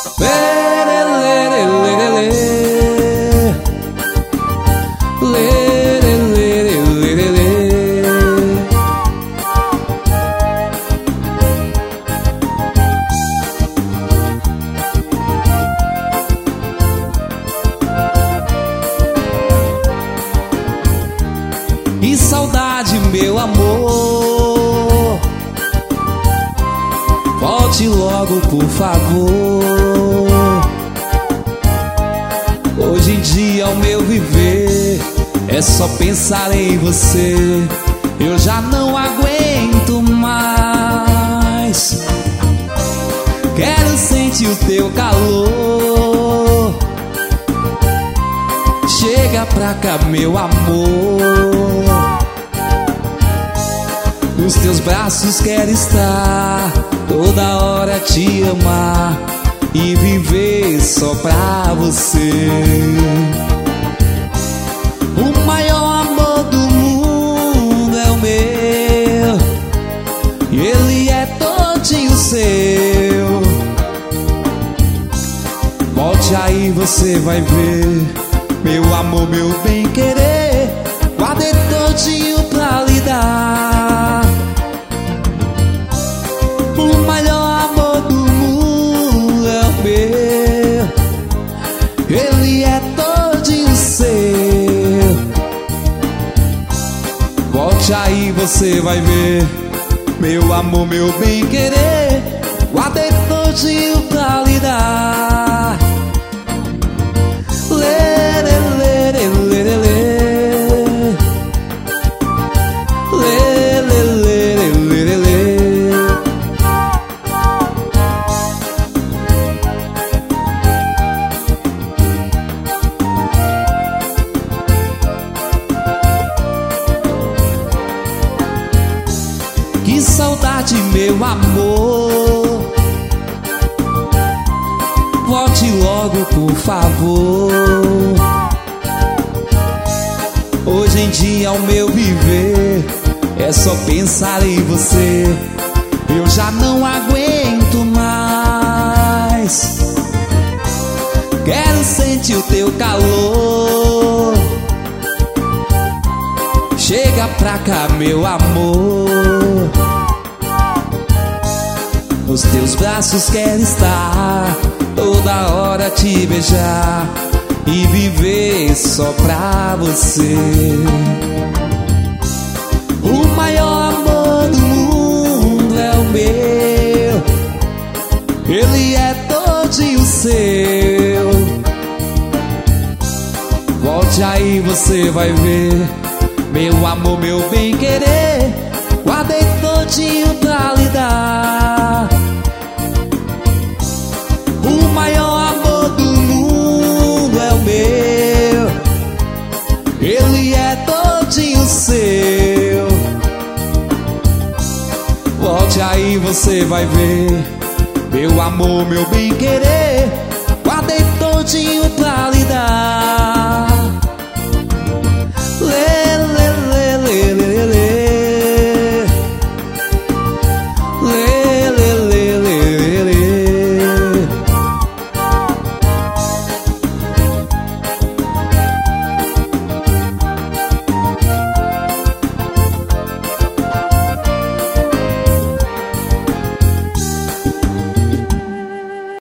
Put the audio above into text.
Que saudade, meu amor, volte logo, por favor. Hoje em dia o meu viver é só pensar em você. Eu já não aguento mais. Quero sentir o teu calor. Chega pra cá, meu amor. Nos teus braços quero estar, toda hora te amar e viver só pra você. O maior amor do mundo é o meu, e ele é todinho seu. Volte aí, você vai ver, meu amor, meu bem-querer, guardei todinho pra lhe dar. O maior amor do mundo é o meu, ele é todinho seu. Volte aí, você vai ver, meu amor, meu bem-querer, guardei todinho pra lhe dar. Que saudade, meu amor, volte logo, por favor. Hoje em dia o meu viver é só pensar em você. Eu já não aguento mais. Quero sentir o teu calor. Chega pra cá, meu amor. Nos teus braços quero estar, toda hora te beijar e viver só pra você. O maior amor do mundo é o meu, ele é todinho seu. Volte aí, você vai ver, meu amor, meu bem-querer, guardei todinho pra lhe dar. O maior amor do mundo é o meu, ele é todinho seu. Volte aí, você vai ver, meu amor, meu bem-querer, guardei todinho pra lhe dar.